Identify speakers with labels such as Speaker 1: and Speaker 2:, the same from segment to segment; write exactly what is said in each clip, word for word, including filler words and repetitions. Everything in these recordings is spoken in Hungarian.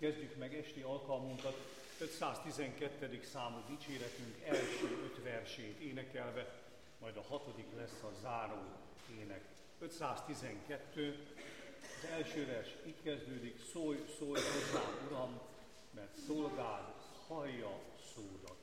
Speaker 1: Kezdjük meg esti alkalmunkat ötszáztizenkettedik számú dicséretünk első öt versét énekelve, majd a hatodik lesz a záró ének. ötszáztizenkettő, az első vers így kezdődik: szólj, szólj hozzám, Uram, mert szolgád hallja szódat.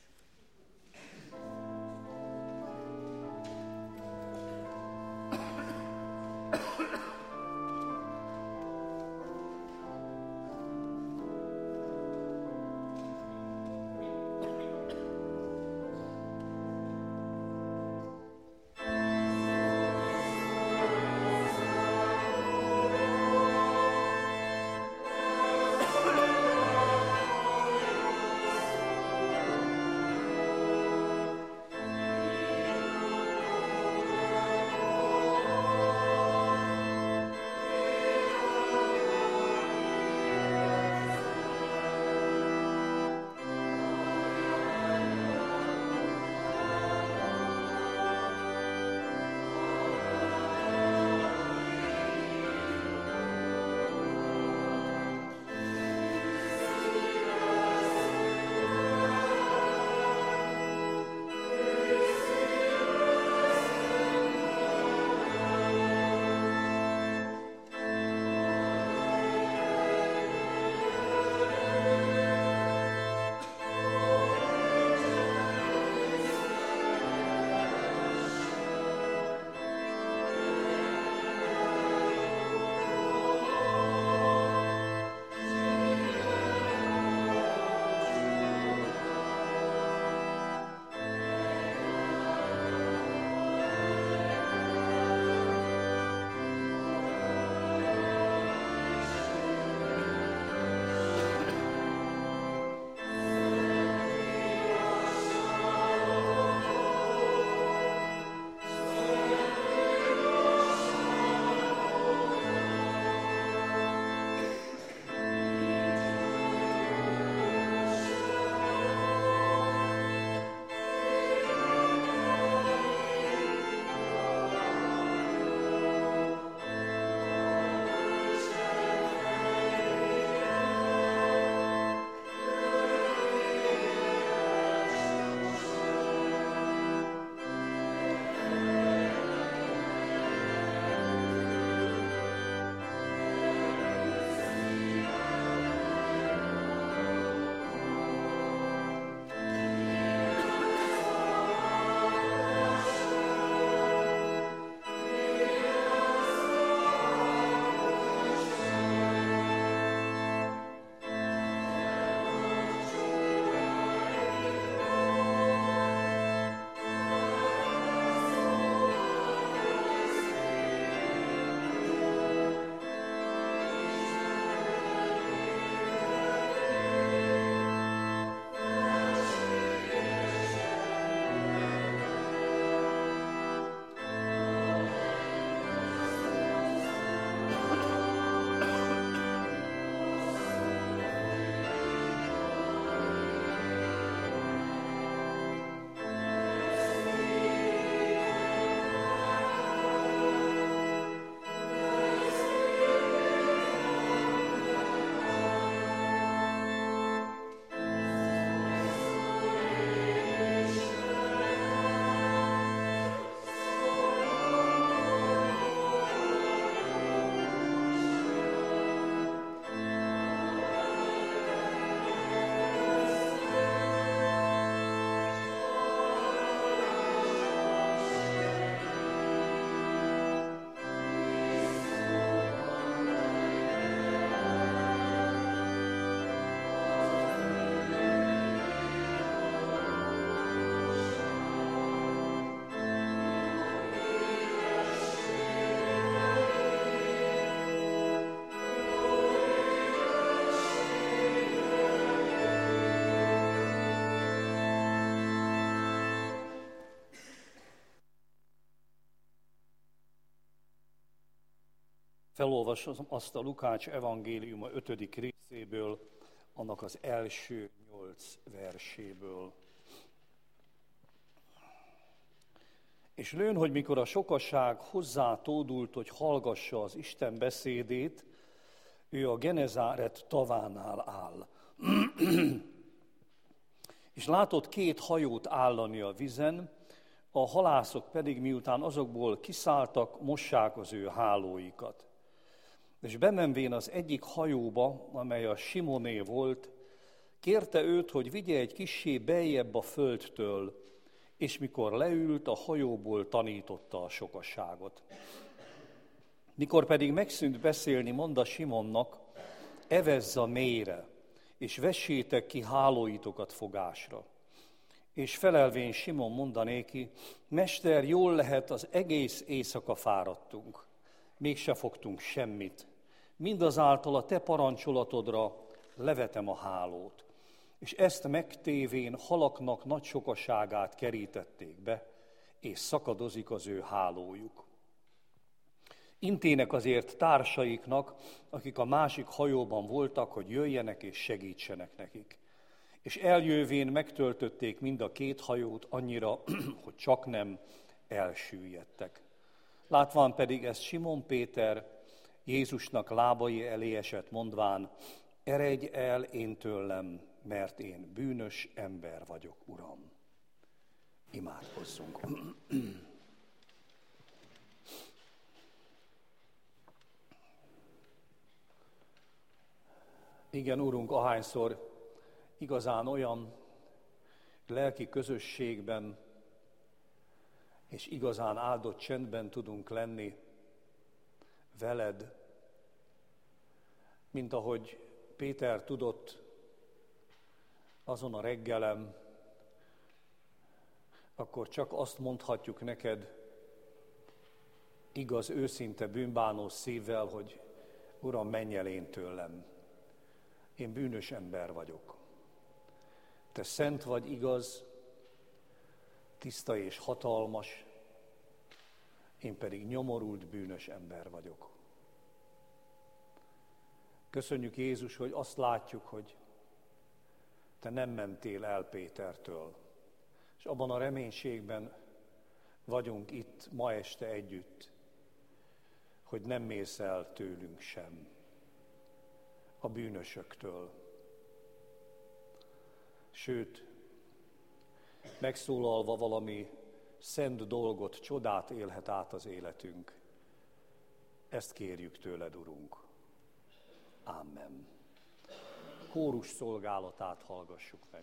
Speaker 1: Felolvasom azt a Lukács evangéliuma ötödik részéből, annak az első nyolc verséből. És lőn, hogy mikor a sokaság hozzátódult, hogy hallgassa az Isten beszédét, Ő a Genezáret tavánál áll. És látott két hajót állani a vizen, a halászok pedig miután azokból kiszálltak, mossák az ő hálóikat. És bemenvén az egyik hajóba, amely a Simoné volt, kérte őt, hogy vigye egy kissé beljebb a földtől, és mikor leült, a hajóból tanította a sokasságot. Mikor pedig megszűnt beszélni, mondta Simonnak, evezz a mélyre, és vessétek ki hálóitokat fogásra. És felelvén Simon mondanéki, Mester, jól lehet, az egész éjszaka fáradtunk, mégse fogtunk semmit. Mindazáltal a te parancsolatodra levetem a hálót. És ezt megtévén halaknak nagy sokaságát kerítették be, és szakadozik az ő hálójuk. Intének azért társaiknak, akik a másik hajóban voltak, hogy jöjjenek és segítsenek nekik. És eljövén megtöltötték mind a két hajót annyira, hogy csak nem elsüllyedtek. Látván pedig ezt Simon Péter Jézusnak lábai elé esett, mondván, eredj el én tőlem, mert én bűnös ember vagyok, Uram. Imádkozzunk. Igen, Urunk, ahányszor igazán olyan lelki közösségben és igazán áldott csendben tudunk lenni veled, mint ahogy Péter tudott azon a reggelem, akkor csak azt mondhatjuk neked igaz, őszinte, bűnbánó szívvel, hogy Uram, menj el én tőlem. Én bűnös ember vagyok. Te szent vagy, igaz, tiszta és hatalmas, én pedig nyomorult, bűnös ember vagyok. Köszönjük, Jézus, hogy azt látjuk, hogy te nem mentél el Pétertől, és abban a reménységben vagyunk itt ma este együtt, hogy nem mész el tőlünk sem, a bűnösöktől. Sőt, megszólalva valami szent dolgot, csodát élhet át az életünk. Ezt kérjük tőled, Urunk. Amen. Kórus szolgálatát hallgassuk meg.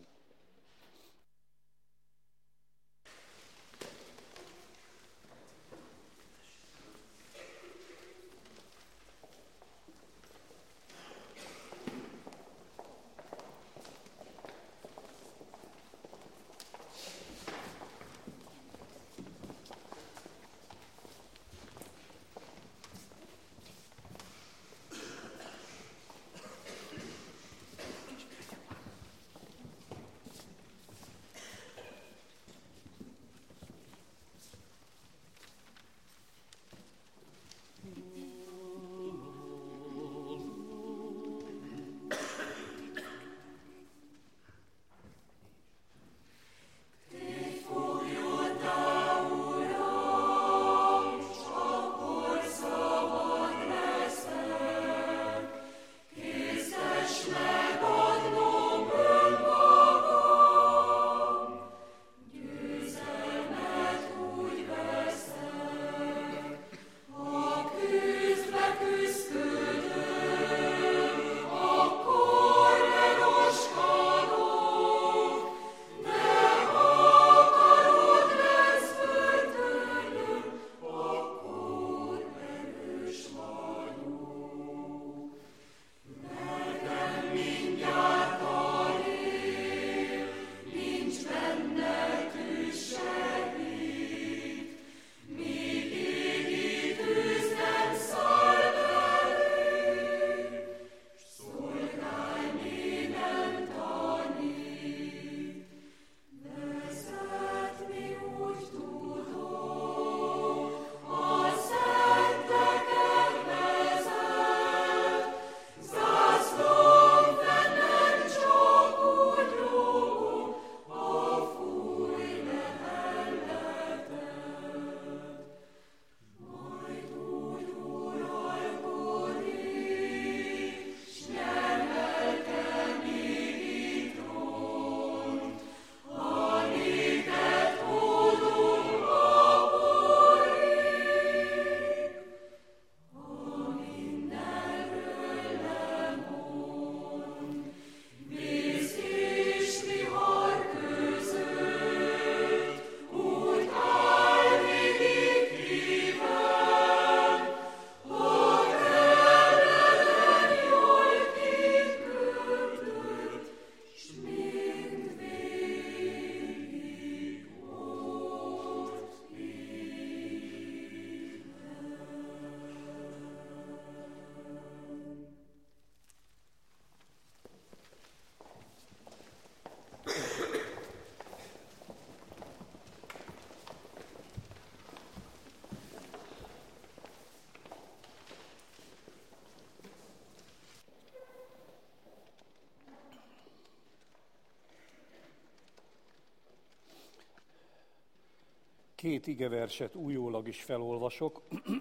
Speaker 1: Két igeverset újólag is felolvasok.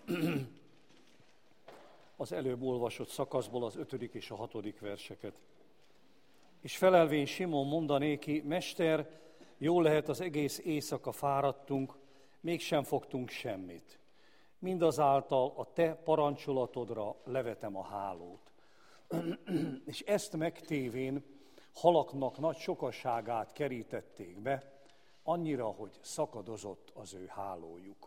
Speaker 1: Az előbb olvasott szakaszból az ötödik és a hatodik verseket. És felelvén Simon mondanéki: Mester, jól lehet, az egész éjszaka fáradtunk, mégsem fogtunk semmit. Mindazáltal a te parancsolatodra levetem a hálót. És ezt megtévén halaknak nagy sokaságát kerítették be, annyira, hogy szakadozott az ő hálójuk.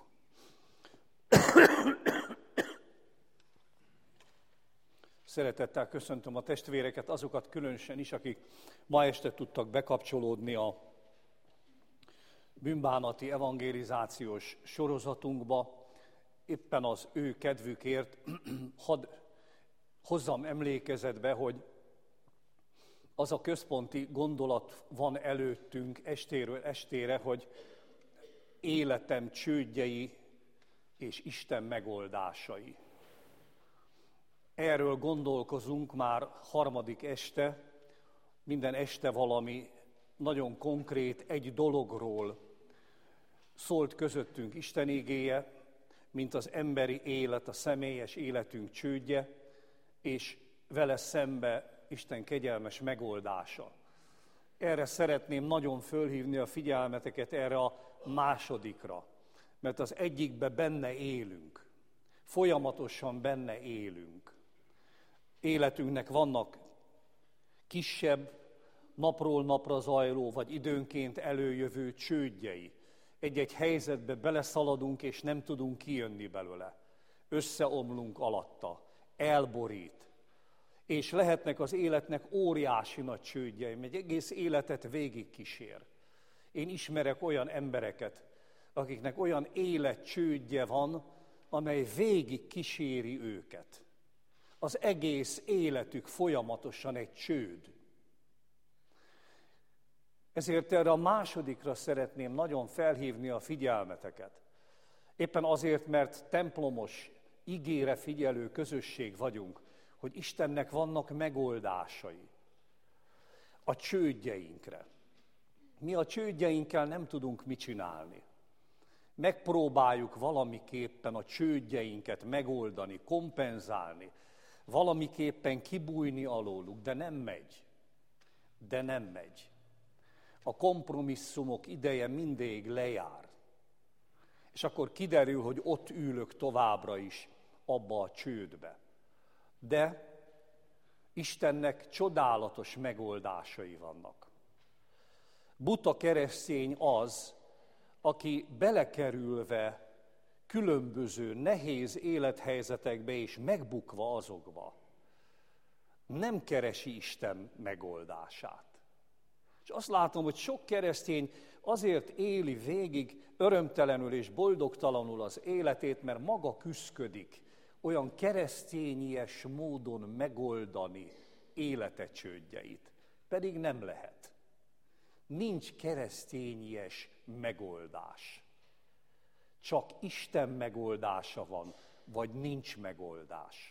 Speaker 1: Szeretettel köszöntöm a testvéreket, azokat különösen is, akik ma este tudtak bekapcsolódni a bűnbánati evangelizációs sorozatunkba. Éppen az ő kedvükért hadd hozzam emlékezetbe, hogy az a központi gondolat van előttünk estéről estére, hogy életem csődjei és Isten megoldásai. Erről gondolkozunk már harmadik este, minden este valami nagyon konkrét, egy dologról szólt közöttünk Isten igéje, mint az emberi élet, a személyes életünk csődje, és vele szembe Isten kegyelmes megoldása. Erre szeretném nagyon fölhívni a figyelmeteket, erre a másodikra, mert az egyikbe benne élünk, folyamatosan benne élünk. Életünknek vannak kisebb, napról napra zajló, vagy időnként előjövő csődjei. Egy-egy helyzetbe beleszaladunk, és nem tudunk kijönni belőle. Összeomlunk alatta, elborít. És lehetnek az életnek óriási nagy csődjei, egy egész életet végigkísér. Én ismerek olyan embereket, akiknek olyan életcsődje van, amely végig kíséri őket. Az egész életük folyamatosan egy csőd. Ezért erre a másodikra szeretném nagyon felhívni a figyelmeteket. Éppen azért, mert templomos, igére figyelő közösség vagyunk, hogy Istennek vannak megoldásai a csődjeinkre. Mi a csődjeinkkel nem tudunk mit csinálni. Megpróbáljuk valamiképpen a csődjeinket megoldani, kompenzálni, valamiképpen kibújni alóluk, de nem megy. De nem megy. A kompromisszumok ideje mindig lejár. És akkor kiderül, hogy ott ülök továbbra is abba a csődbe. De Istennek csodálatos megoldásai vannak. Buta keresztény az, aki belekerülve különböző nehéz élethelyzetekbe és megbukva azokba, nem keresi Isten megoldását. És azt látom, hogy sok keresztény azért éli végig örömtelenül és boldogtalanul az életét, mert maga küszködik olyan keresztényies módon megoldani élete csődjeit. Pedig nem lehet. Nincs keresztényies megoldás. Csak Isten megoldása van, vagy nincs megoldás.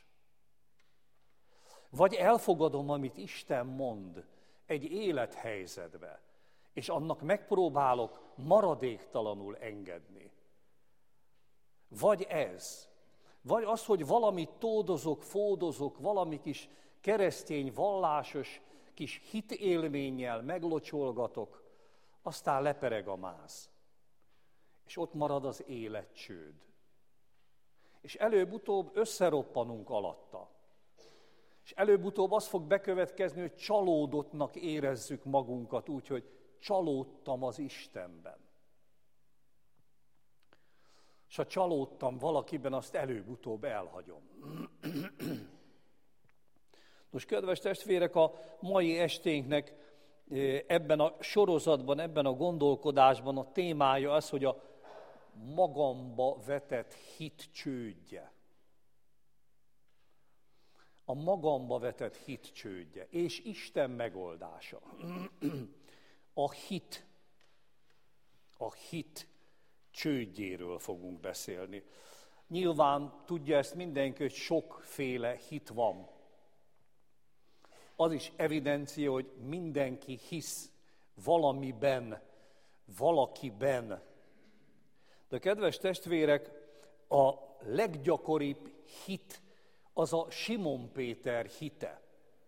Speaker 1: Vagy elfogadom, amit Isten mond egy élethelyzetbe, és annak megpróbálok maradéktalanul engedni. Vagy ez, vagy az, hogy valamit tódozok, fódozok, valami kis keresztény, vallásos, kis hitélménnyel meglocsolgatok, aztán lepereg a máz. És ott marad az életcsőd. És előbb-utóbb összeroppanunk alatta. És előbb-utóbb az fog bekövetkezni, hogy csalódottnak érezzük magunkat úgy, hogy csalódtam az Istenben. És ha csalódtam valakiben, azt előbb-utóbb elhagyom. Most, kedves testvérek, a mai esténknek ebben a sorozatban, ebben a gondolkodásban a témája az, hogy a magamba vetett hit csődje. A magamba vetett hit csődje, és Isten megoldása. A hit, a hit csődjéről fogunk beszélni. Nyilván tudja ezt mindenki, hogy sokféle hit van. Az is evidencia, hogy mindenki hisz valamiben, valakiben. De kedves testvérek, a leggyakoribb hit az a Simon Péter hite,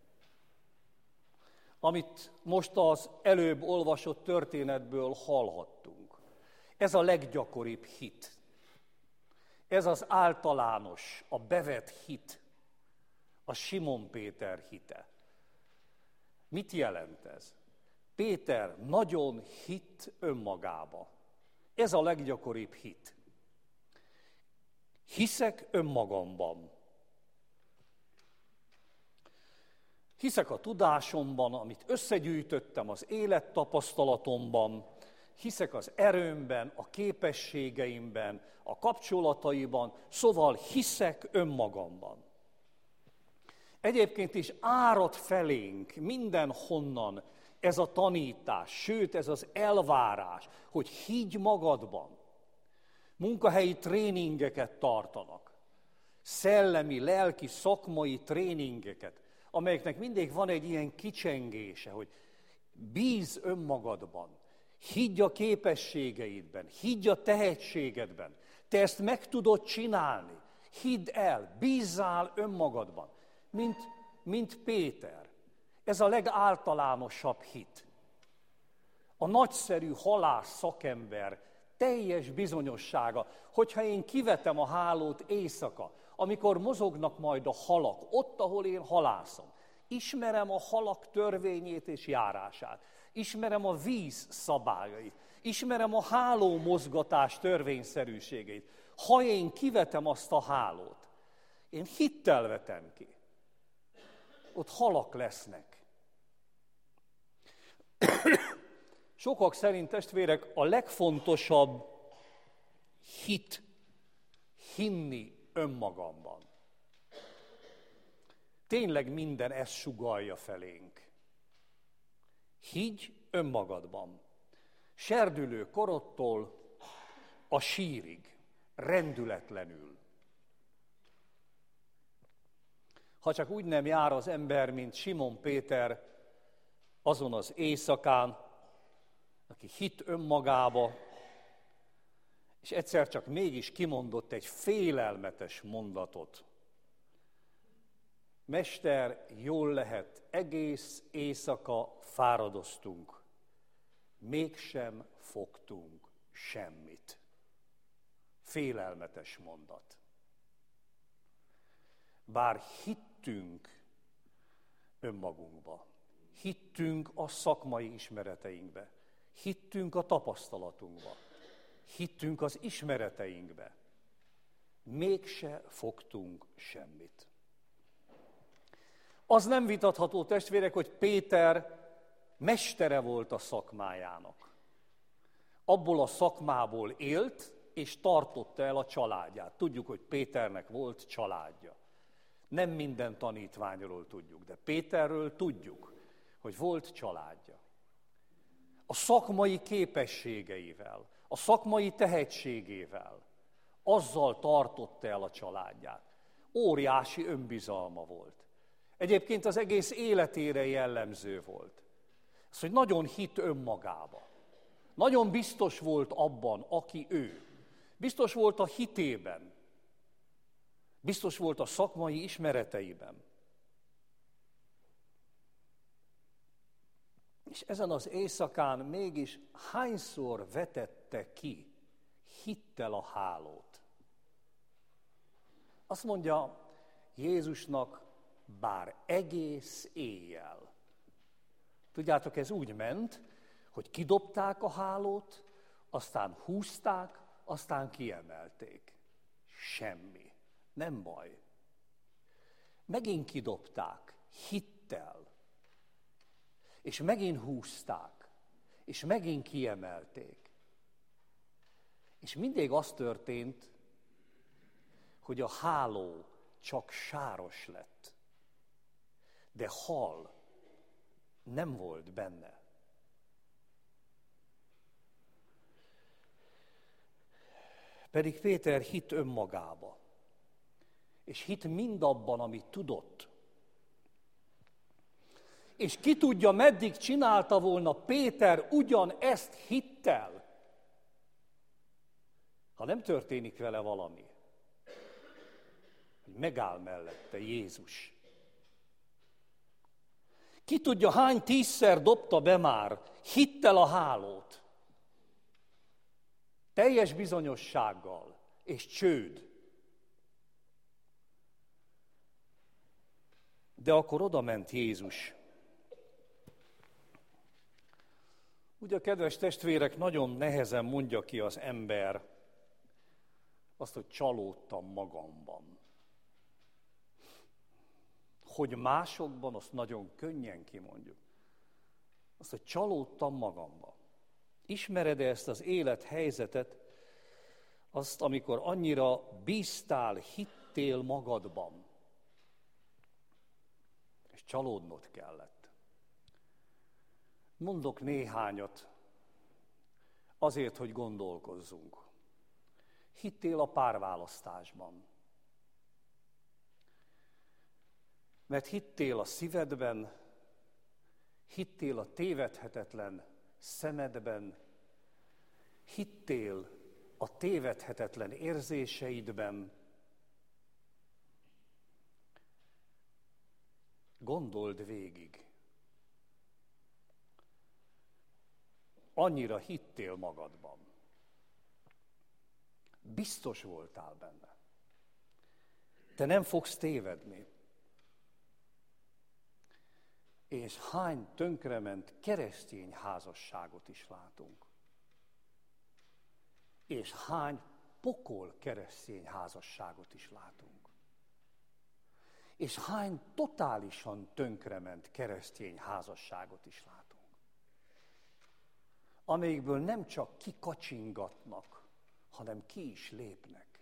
Speaker 1: amit most az előbb olvasott történetből hallhattunk. Ez a leggyakoribb hit. Ez az általános, a bevett hit, a Simon Péter hite. Mit jelent ez? Péter nagyon hitt önmagába. Ez a leggyakoribb hit. Hiszek önmagamban. Hiszek a tudásomban, amit összegyűjtöttem az élettapasztalatomban, hiszek az erőmben, a képességeimben, a kapcsolataiban, szóval hiszek önmagamban. Egyébként is árad felénk mindenhonnan ez a tanítás, sőt ez az elvárás, hogy higgy magadban. Munkahelyi tréningeket tartanak, szellemi, lelki, szakmai tréningeket, amelyeknek mindig van egy ilyen kicsengése, hogy bízz önmagadban, higgy a képességeidben, higgy a tehetségedben, te ezt meg tudod csinálni, hidd el, bízzál önmagadban, mint, mint Péter. Ez a legáltalánosabb hit. A nagyszerű halász szakember teljes bizonyossága, hogyha én kivetem a hálót éjszaka, amikor mozognak majd a halak, ott, ahol én halászom, ismerem a halak törvényét és járását, ismerem a víz szabályait, ismerem a háló mozgatás törvényszerűségeit. Ha én kivetem azt a hálót, én hittel vetem ki, ott halak lesznek. Sokak szerint, testvérek, a legfontosabb hit, hinni önmagamban. Tényleg minden ezt sugallja felénk. Higgy önmagadban. Serdülő korodtól a sírig, rendületlenül. Ha csak úgy nem jár az ember, mint Simon Péter azon az éjszakán, aki hitt önmagába, és egyszer csak mégis kimondott egy félelmetes mondatot. Mester, jól lehet, egész éjszaka fáradoztunk, mégsem fogtunk semmit. Félelmetes mondat. Bár hittünk önmagunkba, hittünk a szakmai ismereteinkbe, hittünk a tapasztalatunkba, hittünk az ismereteinkbe, mégse fogtunk semmit. Az nem vitatható, testvérek, hogy Péter mestere volt a szakmájának. Abból a szakmából élt, és tartotta el a családját. Tudjuk, hogy Péternek volt családja. Nem minden tanítványról tudjuk, de Péterről tudjuk, hogy volt családja. A szakmai képességeivel, a szakmai tehetségével, azzal tartotta el a családját. Óriási önbizalma volt. Egyébként az egész életére jellemző volt. Az, hogy nagyon hitt önmagába. Nagyon biztos volt abban, aki ő. Biztos volt a hitében. Biztos volt a szakmai ismereteiben. És ezen az éjszakán mégis hányszor vetette ki hittel a hálót? Azt mondja Jézusnak, bár egész éjjel. Tudjátok, ez úgy ment, hogy kidobták a hálót, aztán húzták, aztán kiemelték. Semmi. Nem baj. Megint kidobták, hittel. És megint húzták, és megint kiemelték. És mindig az történt, hogy a háló csak sáros lett. De hal nem volt benne. Pedig Péter hitt önmagába, és hitt mindabban, amit tudott. És ki tudja, meddig csinálta volna Péter ugyanezt hittel, ha nem történik vele valami, hogy megáll mellette Jézus. Ki tudja, hány tízszer dobta be már hittel a hálót, teljes bizonyossággal, és csőd. De akkor oda ment Jézus. Ugye, kedves testvérek, nagyon nehezen mondja ki az ember azt, hogy csalódtam magamban. Hogy másokban, azt nagyon könnyen kimondjuk. Azt, hogy csalódtam magamban. Ismered-e ezt az élethelyzetet, azt, amikor annyira bíztál, hittél magadban, és csalódnod kellett? Mondok néhányat, azért, hogy gondolkozzunk. Hittél a párválasztásban. Mert hittél a szívedben, hittél a tévedhetetlen szemedben, hittél a tévedhetetlen érzéseidben. Gondold végig. Annyira hittél magadban. Biztos voltál benne. Te nem fogsz tévedni. És hány tönkrement keresztény házasságot is látunk. És hány pokol keresztény házasságot is látunk. És hány totálisan tönkrement keresztény házasságot is látunk. Amelyikből nem csak kikacsingatnak, hanem ki is lépnek.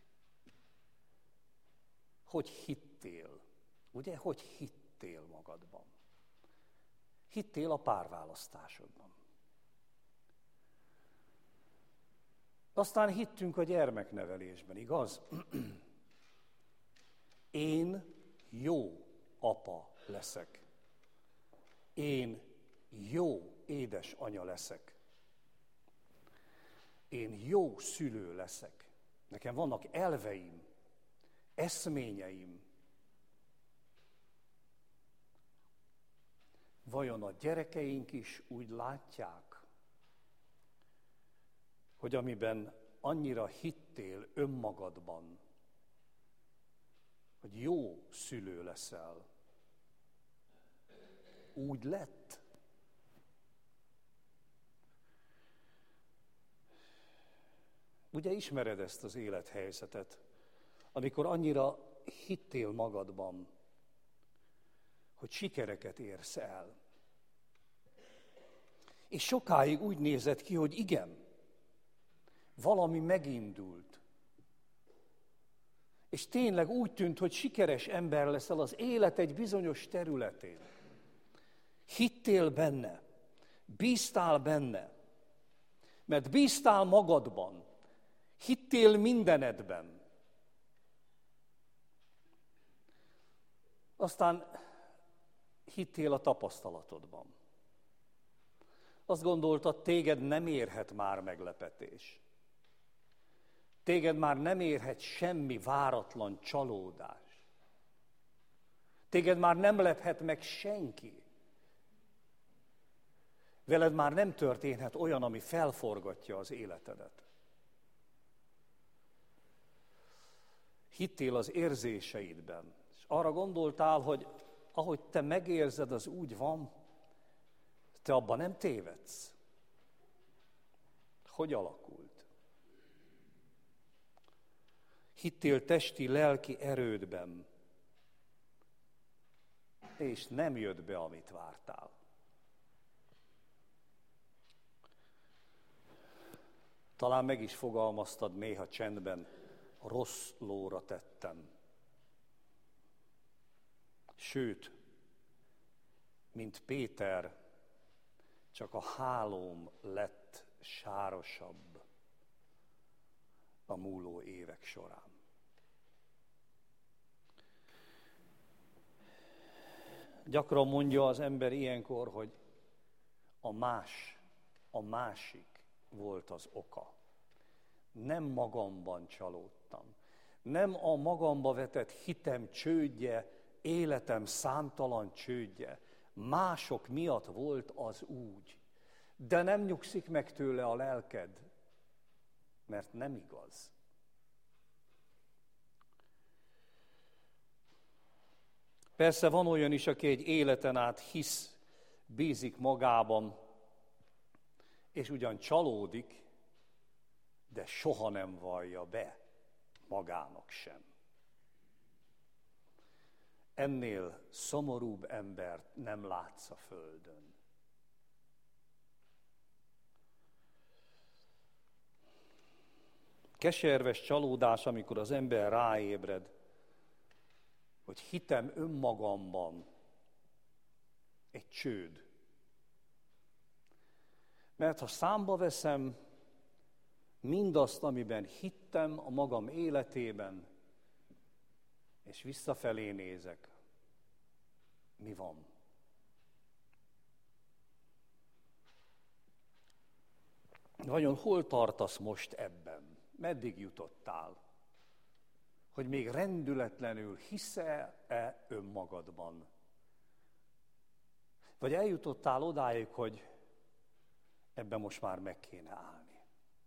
Speaker 1: Hogy hittél? Ugye, hogy hittél magadban? Hittél a párválasztásodban. Aztán hittünk a gyermeknevelésben, igaz? Én jó apa leszek. Én jó édesanya leszek. Én jó szülő leszek. Nekem vannak elveim, eszményeim. Vajon a gyerekeink is úgy látják, hogy amiben annyira hittél önmagadban, hogy jó szülő leszel, úgy lett? Ugye ismered ezt az élethelyzetet, amikor annyira hittél magadban, hogy sikereket érsz el. És sokáig úgy nézett ki, hogy igen, valami megindult. És tényleg úgy tűnt, hogy sikeres ember leszel az élet egy bizonyos területén. Hittél benne, bíztál benne, mert bíztál magadban, hittél mindenedben. Aztán hittél a tapasztalatodban. Azt gondoltad, téged nem érhet már meglepetés. Téged már nem érhet semmi váratlan csalódás. Téged már nem lephet meg senki. Veled már nem történhet olyan, ami felforgatja az életedet. Hittél az érzéseidben, és arra gondoltál, hogy ahogy te megérzed, az úgy van, te abban nem tévedsz. Hogy alakult? Hittél testi, lelki erődben, és nem jött be, amit vártál. Talán meg is fogalmaztad néha csendben, rossz lóra tettem. Sőt, mint Péter, csak a hálóm lett sárosabb a múló évek során. Gyakran mondja az ember ilyenkor, hogy a más, a másik volt az oka. nem magamban csalódtam. Nem a magamba vetett hitem csődje, életem számtalan csődje. Mások miatt volt az úgy. De nem nyugszik meg tőle a lelked, mert nem igaz. Persze van olyan is, aki egy életen át hisz, bízik magában, és ugyan csalódik, de soha nem vallja be magának sem. Ennél szomorúbb embert nem látsz a földön. Keserves csalódás, amikor az ember ráébred, hogy hitem önmagamban egy csőd. Mert ha számba veszem mindazt, amiben hittem a magam életében, és visszafelé nézek, mi van? Vajon hol tartasz most ebben? Meddig jutottál? Hogy még rendületlenül hiszel-e önmagadban? Vagy eljutottál odáig, hogy ebben most már meg kéne állni?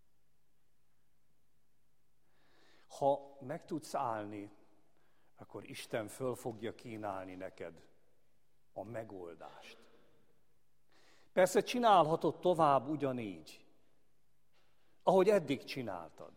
Speaker 1: Ha meg tudsz állni, akkor Isten föl fogja kínálni neked a megoldást. Persze csinálhatod tovább ugyanígy, ahogy eddig csináltad.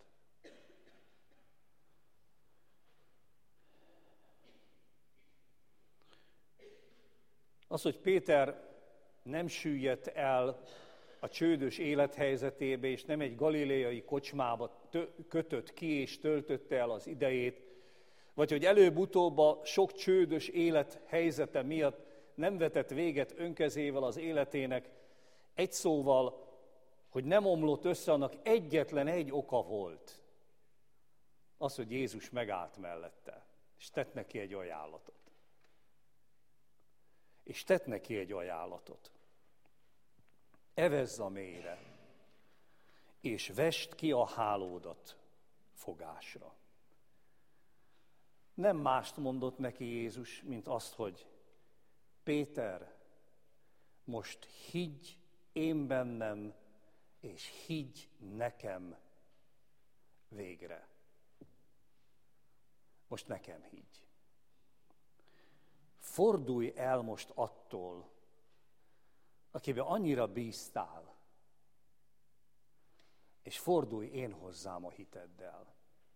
Speaker 1: Az, hogy Péter nem süllyedt el a csődös élethelyzetébe, és nem egy galileai kocsmába tö- kötött ki, és töltötte el az idejét, vagy hogy előbb-utóbb a sok csődös élethelyzete miatt nem vetett véget önkezével az életének, egy szóval, hogy nem omlott össze, annak egyetlen egy oka volt. Az, hogy Jézus megállt mellette, és tett neki egy ajánlatot. És tett neki egy ajánlatot. Evezz a mélyre, és vesd ki a hálódat fogásra. Nem mást mondott neki Jézus, mint azt, hogy Péter, most higgy én bennem, és higgy nekem végre. Most nekem higgy. Fordulj el most attól, akiben annyira bíztál, és fordulj én hozzám a hiteddel.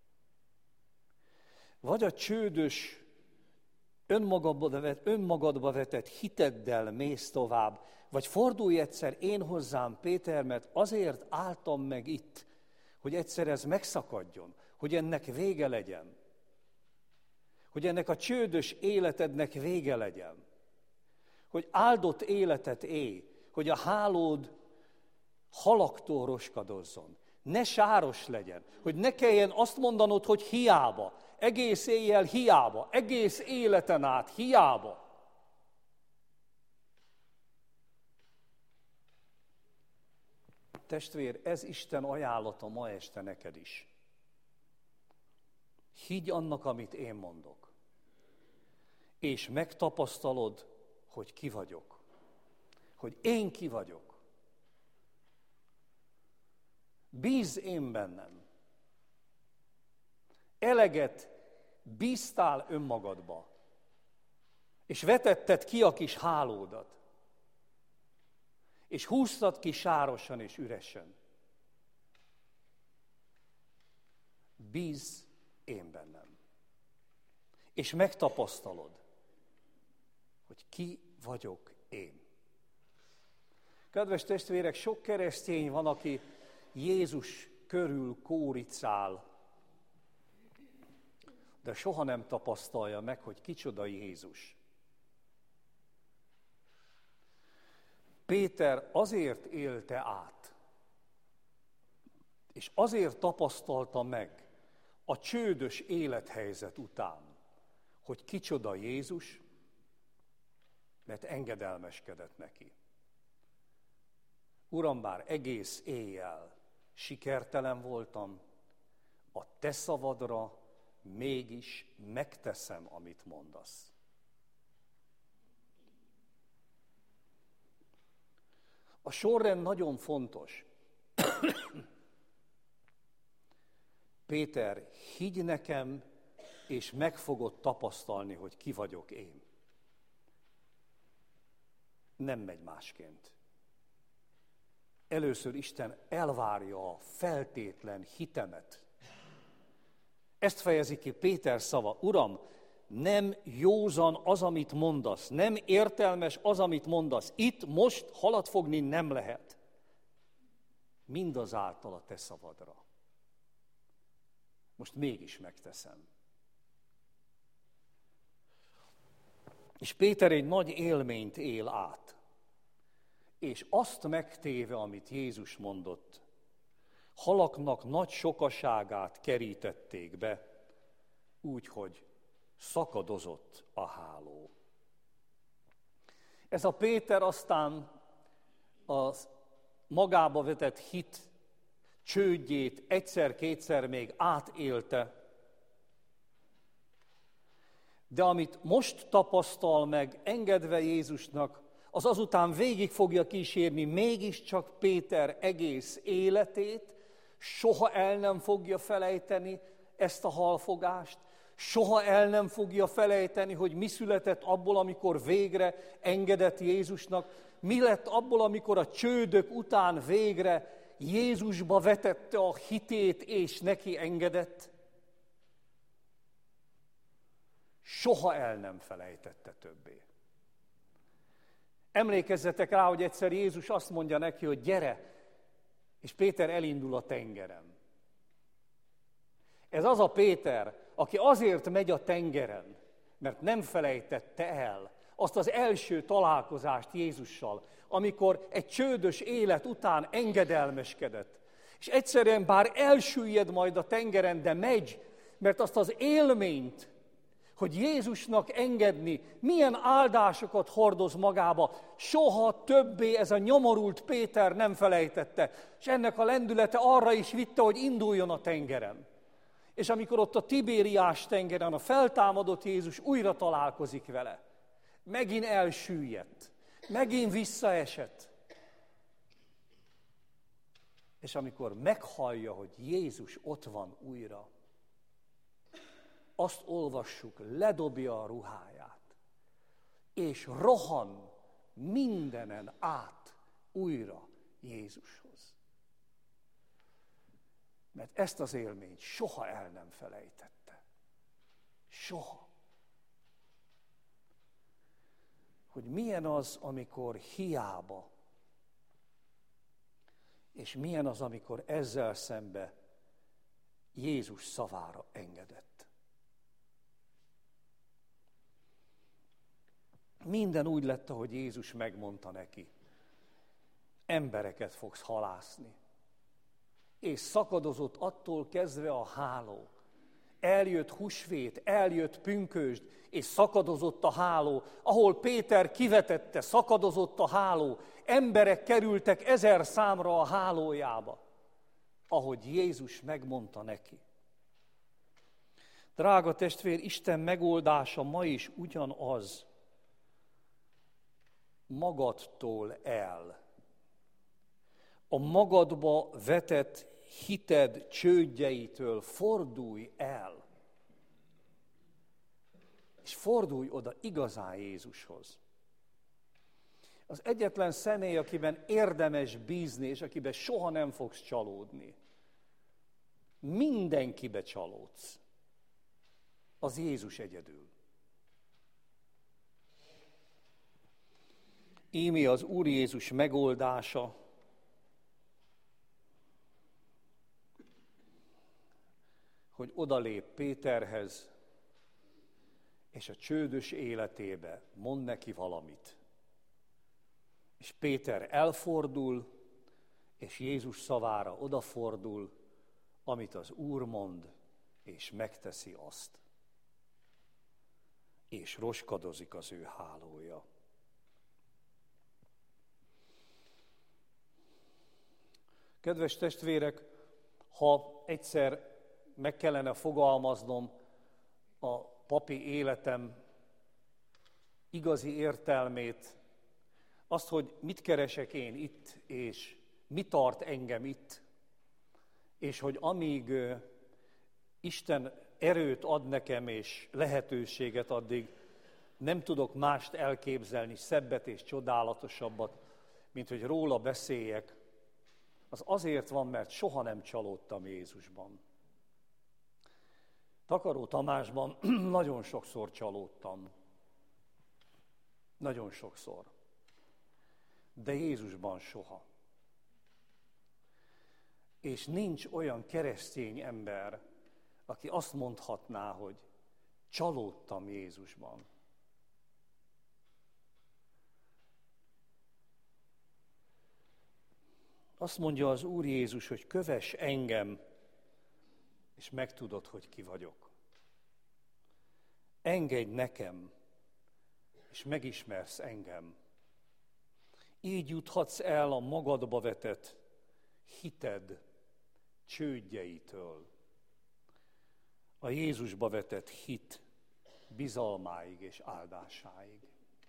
Speaker 1: Vagy a csődös, önmagadba vetett, önmagadba vetett hiteddel mész tovább, vagy fordulj egyszer én hozzám, Péter, mert azért álltam meg itt, hogy egyszer ez megszakadjon, hogy ennek vége legyen. Hogy ennek a csődös életednek vége legyen. Hogy áldott életet élj, hogy a hálód halaktól roskadozzon. Ne sáros legyen, hogy ne kelljen azt mondanod, hogy hiába, egész éjjel hiába, egész életen át hiába. Testvér, ez Isten ajánlata ma este neked is. Higgy annak, amit én mondok, és megtapasztalod, hogy ki vagyok, hogy én ki vagyok. Bízz én bennem. Eleget bíztál önmagadba, és vetetted ki a kis hálódat, és húztad ki sárosan és üresen. Bízz én bennem. És megtapasztalod, hogy ki vagyok én. Kedves testvérek, sok keresztény van, aki Jézus körül kóricál, de soha nem tapasztalja meg, hogy kicsoda Jézus. Péter azért élte át, és azért tapasztalta meg a csődös élethelyzet után, hogy kicsoda Jézus, mert engedelmeskedett neki. Uram, bár egész éjjel sikertelen voltam, a te szavadra mégis megteszem, amit mondasz. A sorrend nagyon fontos. Péter, higgy nekem, és meg fogod tapasztalni, hogy ki vagyok én. Nem megy másként. Először Isten elvárja a feltétlen hitemet. Ezt fejezi ki Péter szava. Uram, nem józan az, amit mondasz, nem értelmes az, amit mondasz. Itt most halat fogni nem lehet. Mindazáltal a te szavadra. Most mégis megteszem. És Péter egy nagy élményt él át. És azt megtéve, amit Jézus mondott, halaknak nagy sokaságát kerítették be, úgyhogy szakadozott a háló. Ez a Péter aztán az magába vetett hit csődjét egyszer-kétszer még átélte, de amit most tapasztal meg, engedve Jézusnak, az azután végig fogja kísérni mégiscsak Péter egész életét, soha el nem fogja felejteni ezt a halfogást, soha el nem fogja felejteni, hogy mi született abból, amikor végre engedett Jézusnak, mi lett abból, amikor a csődök után végre Jézusba vetette a hitét, és neki engedett. Soha el nem felejtette többé. Emlékezzetek rá, hogy egyszer Jézus azt mondja neki, hogy gyere, és Péter elindul a tengeren. Ez az a Péter, aki azért megy a tengeren, mert nem felejtette el azt az első találkozást Jézussal, amikor egy csődös élet után engedelmeskedett. És egyszerűen bár elsüllyed majd a tengeren, de megy, mert azt az élményt, hogy Jézusnak engedni, milyen áldásokat hordoz magába, soha többé ez a nyomorult Péter nem felejtette, és ennek a lendülete arra is vitte, hogy induljon a tengeren. És amikor ott a Tibériás tengeren a feltámadott Jézus újra találkozik vele, megint elsüllyedt, megint visszaesett. És amikor meghallja, hogy Jézus ott van újra, azt olvassuk, ledobja a ruháját, és rohan mindenen át újra Jézushoz. Mert ezt az élményt soha el nem felejtette. Soha. Hogy milyen az, amikor hiába, és milyen az, amikor ezzel szembe Jézus szavára engedett. Minden úgy lett, ahogy Jézus megmondta neki. Embereket fogsz halászni. És szakadozott attól kezdve a háló. Eljött húsvét, eljött pünkösd, és szakadozott a háló. Ahol Péter kivetette, szakadozott a háló. Emberek kerültek ezer számra a hálójába, ahogy Jézus megmondta neki. Drága testvér, Isten megoldása ma is ugyanaz. Magadtól el. A magadba vetett hited csődjeitől fordulj el. És fordulj oda igazán Jézushoz. Az egyetlen személy, akiben érdemes bízni, és akiben soha nem fogsz csalódni. Mindenkibe csalódsz. Az Jézus egyedül. Íme az Úr Jézus megoldása, hogy odalép Péterhez, és a csődös életébe mond neki valamit. És Péter elfordul, és Jézus szavára odafordul, amit az Úr mond, és megteszi azt. És roskadozik az ő hálója. Kedves testvérek, ha egyszer meg kellene fogalmaznom a papi életem igazi értelmét, azt, hogy mit keresek én itt, és mi tart engem itt, és hogy amíg Isten erőt ad nekem, és lehetőséget, addig nem tudok mást elképzelni, szebbet és csodálatosabbat, mint hogy róla beszéljek, az azért van, mert soha nem csalódtam Jézusban. Takaró Tamásban nagyon sokszor csalódtam. Nagyon sokszor. De Jézusban soha. És nincs olyan keresztény ember, aki azt mondhatná, hogy csalódtam Jézusban. Azt mondja az Úr Jézus, hogy kövess engem, és megtudod, hogy ki vagyok. Engedj nekem, és megismersz engem. Így juthatsz el a magadba vetett hited csődjeitől. A Jézusba vetett hit bizalmáig és áldásáig.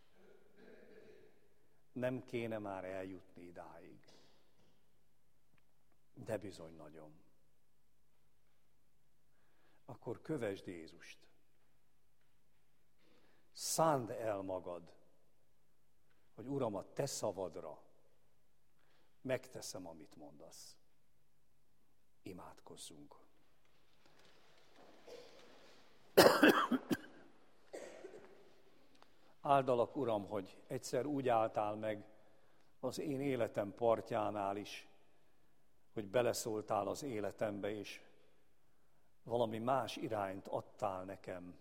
Speaker 1: Nem kéne már eljutni idáig. De bizony nagyon. Akkor kövesd Jézust. Szánd el magad, hogy Uram, a te szavadra megteszem, amit mondasz. Imádkozzunk. Áldalak, Uram, hogy egyszer úgy álltál meg az én életem partjánál is, hogy beleszóltál az életembe, és valami más irányt adtál nekem.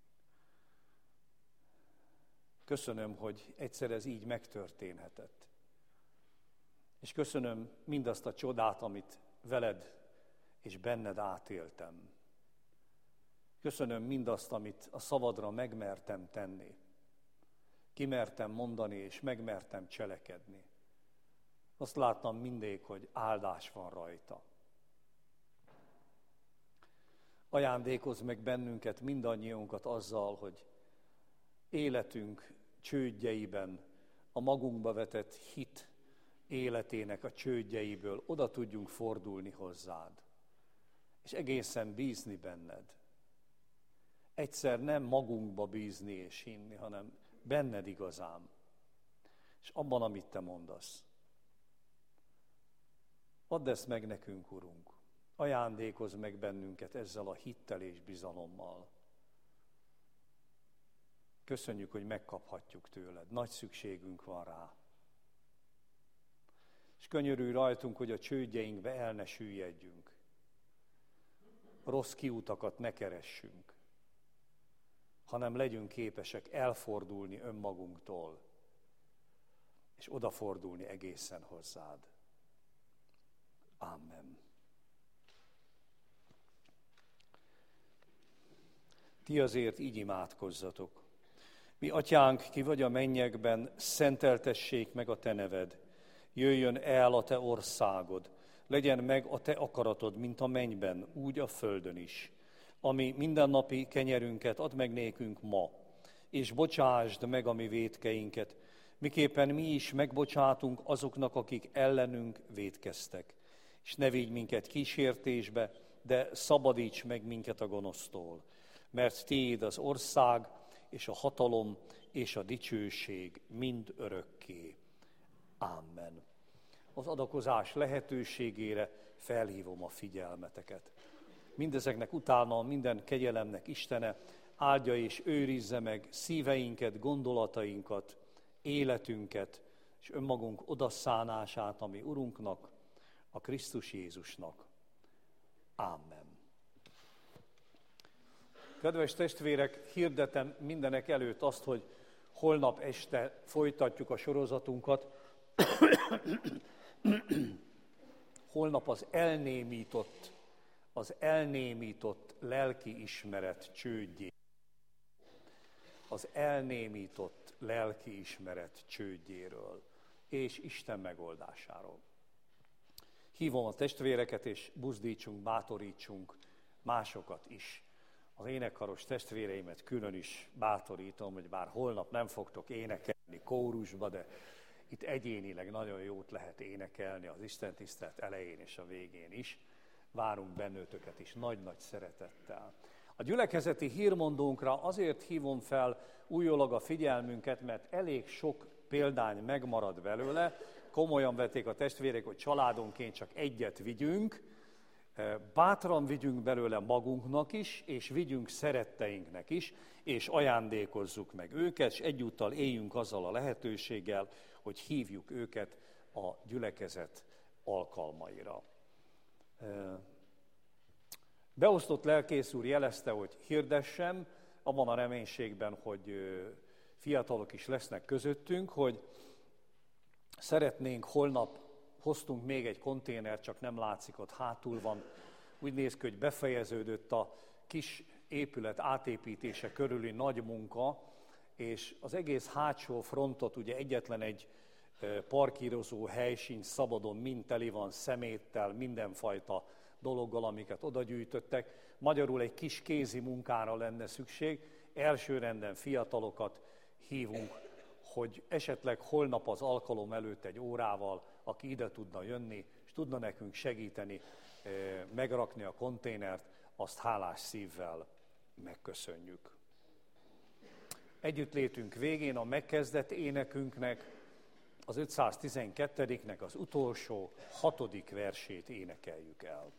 Speaker 1: Köszönöm, hogy egyszer ez így megtörténhetett. És köszönöm mindazt a csodát, amit veled és benned átéltem. Köszönöm mindazt, amit a szavadra megmertem tenni. Kimertem mondani, és megmertem cselekedni. Azt láttam mindig, hogy áldás van rajta. Ajándékozz meg bennünket, mindannyiunkat azzal, hogy életünk csődjeiben, a magunkba vetett hit életének a csődjeiből oda tudjunk fordulni hozzád, és egészen bízni benned. Egyszer nem magunkba bízni és hinni, hanem benned igazán, és abban, amit te mondasz. Add ezt meg nekünk, Urunk. Ajándékozz meg bennünket ezzel a hittel és bizalommal. Köszönjük, hogy megkaphatjuk tőled. Nagy szükségünk van rá. És könyörülj rajtunk, hogy a csődjeinkbe el ne süllyedjünk. Rossz kiutakat ne keressünk, hanem legyünk képesek elfordulni önmagunktól, és odafordulni egészen hozzád. Amen. Ti azért így imádkozzatok. Mi atyánk, ki vagy a mennyekben, szenteltessék meg a te neved. Jöjjön el a te országod, legyen meg a te akaratod, mint a mennyben, úgy a földön is. Ami mindennapi kenyerünket add meg nékünk ma, és bocsásd meg a mi vétkeinket, miképpen mi is megbocsátunk azoknak, akik ellenünk vétkeztek. És ne vigy minket kísértésbe, de szabadíts meg minket a gonosztól. Mert tiéd az ország, és a hatalom, és a dicsőség mind örökké. Amen. Az adakozás lehetőségére felhívom a figyelmeteket. Mindezeknek utána minden kegyelemnek Istene áldja és őrizze meg szíveinket, gondolatainkat, életünket, és önmagunk odaszánását a mi Urunknak, a Krisztus Jézusnak. Amen. Kedves testvérek, hirdetem mindenek előtt azt, hogy holnap este folytatjuk a sorozatunkat. Holnap az elnémított, az elnémított lelkiismeret csődjé. Az elnémított lelkiismeret csődjéről és Isten megoldásáról. Hívom a testvéreket, és buzdítsunk, bátorítsunk
Speaker 2: másokat is. Az énekkaros testvéreimet külön is bátorítom, hogy bár holnap nem fogtok énekelni kórusba, de itt egyénileg nagyon jót lehet énekelni az istentisztelet elején és a végén is. Várunk bennőtöket is nagy-nagy szeretettel. A gyülekezeti hírmondónkra azért hívom fel újólag a figyelmünket, mert elég sok példány megmarad belőle. Komolyan vették a testvérek, hogy családonként csak egyet vigyünk, bátran vigyünk belőle magunknak is, és vigyünk szeretteinknek is, és ajándékozzuk meg őket, és egyúttal éljünk azzal a lehetőséggel, hogy hívjuk őket a gyülekezet alkalmaira. Beosztott lelkész úr jelezte, hogy hirdessem, abban a reménységben, hogy fiatalok is lesznek közöttünk, hogy szeretnénk holnap, hoztunk még egy konténert, csak nem látszik, ott hátul van. Úgy néz ki, hogy befejeződött a kis épület átépítése körüli nagy munka, és az egész hátsó frontot ugye egyetlen egy parkírozó hely sincs szabadon, mind teli van szeméttel, mindenfajta dologgal, amiket oda gyűjtöttek. Magyarul egy kis kézi munkára lenne szükség. Elsőrenden fiatalokat hívunk, hogy esetleg holnap az alkalom előtt egy órával, aki ide tudna jönni, és tudna nekünk segíteni, megrakni a konténert, azt hálás szívvel megköszönjük. Együttlétünk végén a megkezdett énekünknek, az ötszáztizenkettőnek az utolsó, hatodik versét énekeljük el.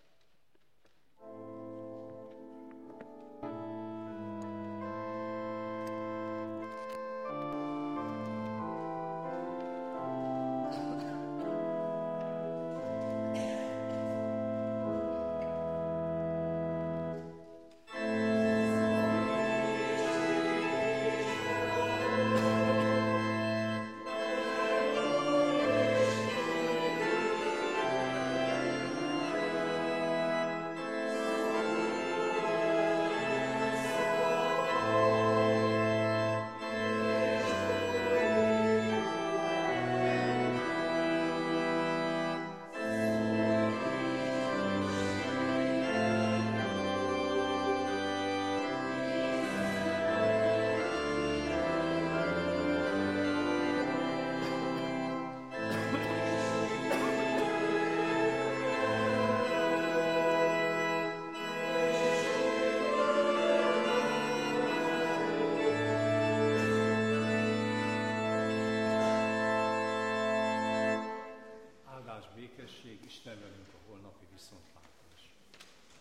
Speaker 2: Békesség, Isten velünk a holnapi viszont